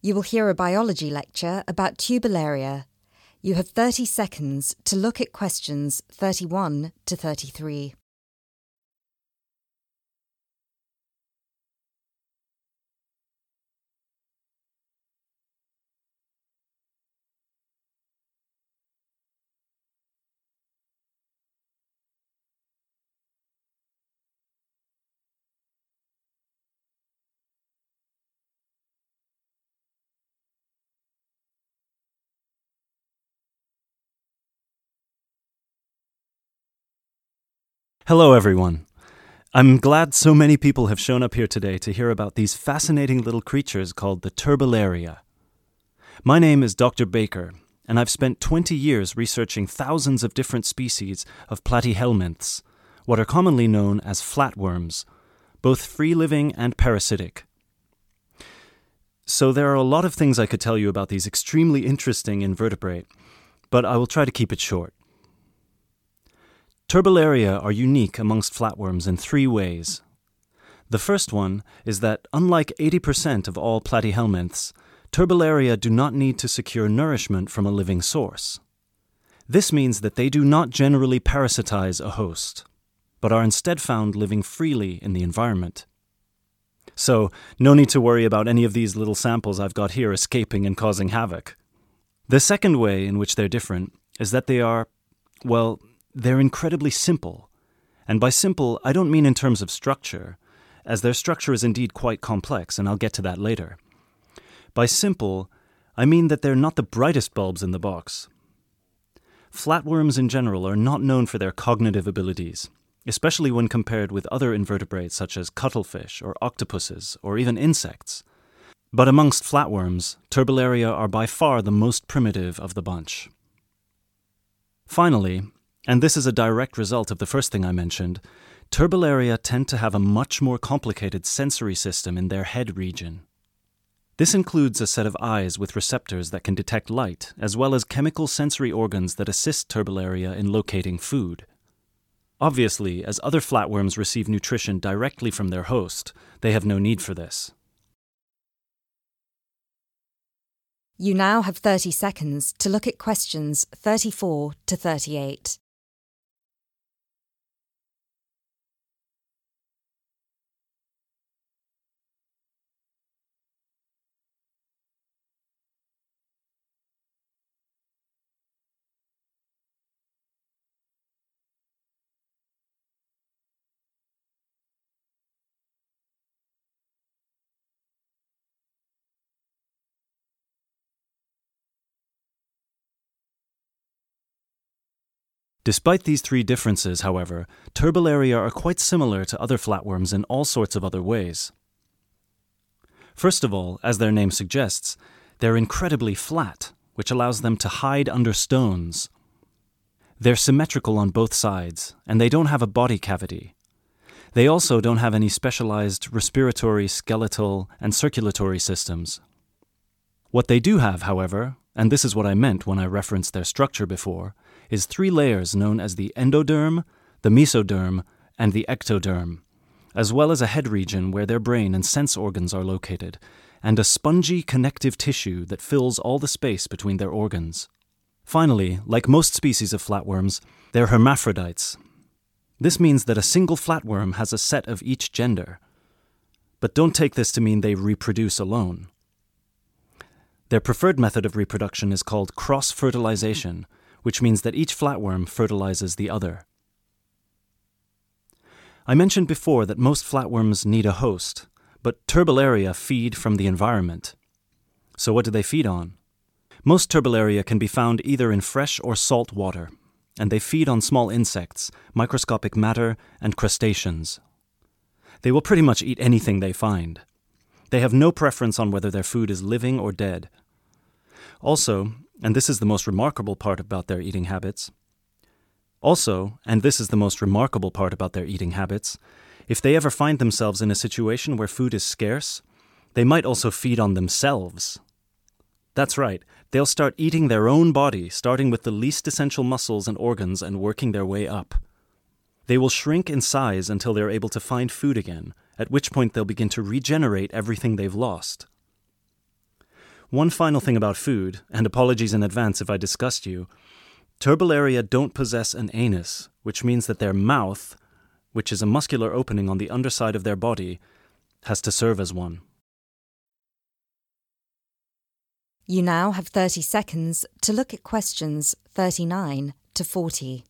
You will hear a biology lecture about Tubularia. You have 30 seconds to look at questions 31 to 33. Hello, everyone. I'm glad so many people have shown up here today to hear about these fascinating little creatures called the Turbularia. My name is Dr. Baker, and I've spent 20 years researching thousands of different species of platyhelminths, what are commonly known as flatworms, both free-living and parasitic. So there are a lot of things I could tell you about these extremely interesting invertebrate, but I will try to keep it short. Turbularia are unique amongst flatworms in three ways. The first one is that, unlike 80% of all platyhelminths, Turbularia do not need to secure nourishment from a living source. This means that they do not generally parasitize a host, but are instead found living freely in the environment. So, no need to worry about any of these little samples I've got here escaping and causing havoc. The second way in which they're different is that they are, well, they're incredibly simple. And by simple, I don't mean in terms of structure, as their structure is indeed quite complex, and I'll get to that later. By simple, I mean that they're not the brightest bulbs in the box. Flatworms in general are not known for their cognitive abilities, especially when compared with other invertebrates such as cuttlefish or octopuses or even insects. But amongst flatworms, Turbularia are by far the most primitive of the bunch. Finally, and this is a direct result of the first thing I mentioned, Turbularia tend to have a much more complicated sensory system in their head region. This includes a set of eyes with receptors that can detect light, as well as chemical sensory organs that assist Turbularia in locating food. Obviously, as other flatworms receive nutrition directly from their host, they have no need for this. You now have 30 seconds to look at questions 34 to 38. Despite these three differences, however, Turbularia are quite similar to other flatworms in all sorts of other ways. First of all, as their name suggests, they're incredibly flat, which allows them to hide under stones. They're symmetrical on both sides, and they don't have a body cavity. They also don't have any specialized respiratory, skeletal, and circulatory systems. What they do have, however, and this is what I meant when I referenced their structure before, is three layers known as the endoderm, the mesoderm, and the ectoderm, as well as a head region where their brain and sense organs are located, and a spongy connective tissue that fills all the space between their organs. Finally, like most species of flatworms, they're hermaphrodites. This means that a single flatworm has a set of each gender. But don't take this to mean they reproduce alone. Their preferred method of reproduction is called cross-fertilization, which means that each flatworm fertilizes the other. I mentioned before that most flatworms need a host, but Turbularia feed from the environment. So what do they feed on? Most Turbularia can be found either in fresh or salt water, and they feed on small insects, microscopic matter, and crustaceans. They will pretty much eat anything they find. They have no preference on whether their food is living or dead. Also, and this is the most remarkable part about their eating habits, if they ever find themselves in a situation where food is scarce, they might also feed on themselves. That's right, they'll start eating their own body, starting with the least essential muscles and organs and working their way up. They will shrink in size until they're able to find food again, at which point they'll begin to regenerate everything they've lost. One final thing about food, and apologies in advance if I disgust you. Turbellaria don't possess an anus, which means that their mouth, which is a muscular opening on the underside of their body, has to serve as one. You now have 30 seconds to look at questions 39 to 40.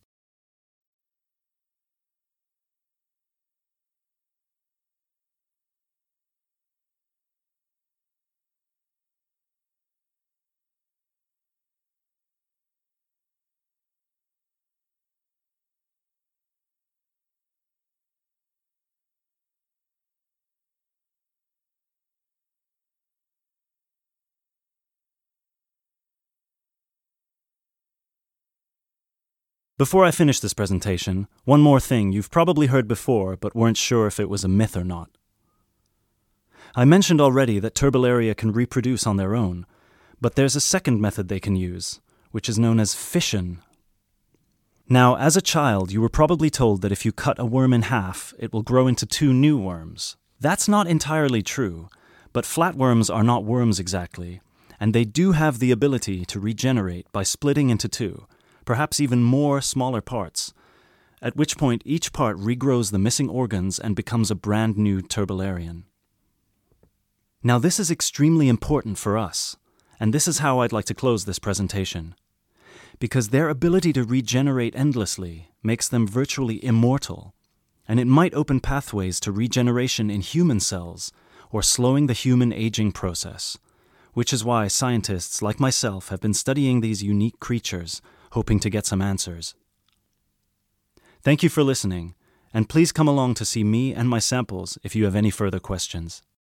Before I finish this presentation, one more thing you've probably heard before but weren't sure if it was a myth or not. I mentioned already that Turbellaria can reproduce on their own, but there's a second method they can use, which is known as fission. Now, as a child, you were probably told that if you cut a worm in half, it will grow into 2 new worms. That's not entirely true, but flatworms are not worms exactly, and they do have the ability to regenerate by splitting into 2, perhaps even more smaller parts, at which point each part regrows the missing organs and becomes a brand new Turbellarian. Now this is extremely important for us, and this is how I'd like to close this presentation. Because their ability to regenerate endlessly makes them virtually immortal, and it might open pathways to regeneration in human cells or slowing the human aging process, which is why scientists like myself have been studying these unique creatures, hoping to get some answers. Thank you for listening, and please come along to see me and my samples if you have any further questions.